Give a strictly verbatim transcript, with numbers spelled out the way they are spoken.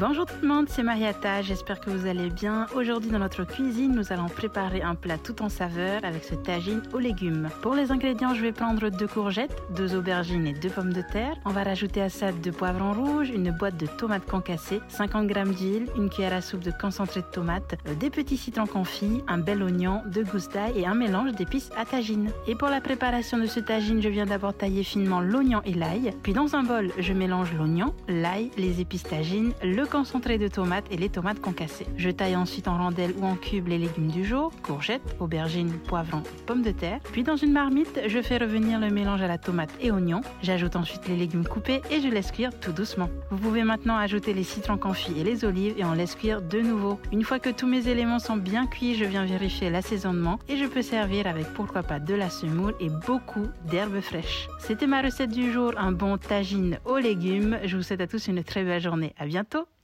Bonjour tout le monde, c'est Mariata, j'espère que vous allez bien. Aujourd'hui dans notre cuisine, nous allons préparer un plat tout en saveur avec ce tagine aux légumes. Pour les ingrédients, je vais prendre deux courgettes, deux aubergines et deux pommes de terre. On va rajouter à ça deux poivrons rouges, une boîte de tomates concassées, cinquante grammes d'huile, une cuillère à soupe de concentré de tomates, des petits citrons confits, un bel oignon, deux gousses d'ail et un mélange d'épices à tagine. Et pour la préparation de ce tagine, je viens d'abord tailler finement l'oignon et l'ail. Puis dans un bol, je mélange l'oignon, l'ail, les épices tagine, le concentré de tomates et les tomates concassées. Je taille ensuite en rondelles ou en cubes les légumes du jour, courgettes, aubergines, poivrons, pommes de terre. Puis dans une marmite, je fais revenir le mélange à la tomate et oignon. J'ajoute ensuite les légumes coupés et je laisse cuire tout doucement. Vous pouvez maintenant ajouter les citrons confits et les olives et on laisse cuire de nouveau. Une fois que tous mes éléments sont bien cuits, je viens vérifier l'assaisonnement et je peux servir avec pourquoi pas de la semoule et beaucoup d'herbes fraîches. C'était ma recette du jour, un bon tagine aux légumes. Je vous souhaite à tous une très belle journée. À bientôt!